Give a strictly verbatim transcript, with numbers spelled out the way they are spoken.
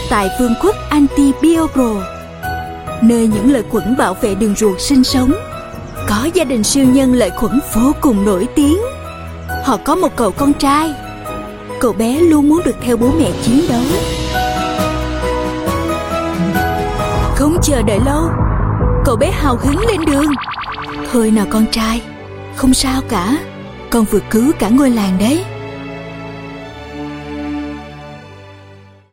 tại vương quốc Antibiogo, nơi những lợi khuẩn bảo vệ đường ruột sinh sống. Có gia đình siêu nhân lợi khuẩn vô cùng nổi tiếng. Họ có một cậu con trai. Cậu bé luôn muốn được theo bố mẹ chiến đấu. Không chờ đợi lâu, cậu bé hào hứng lên đường. Thôi nào con trai, không sao cả, con vừa cứu cả ngôi làng đấy.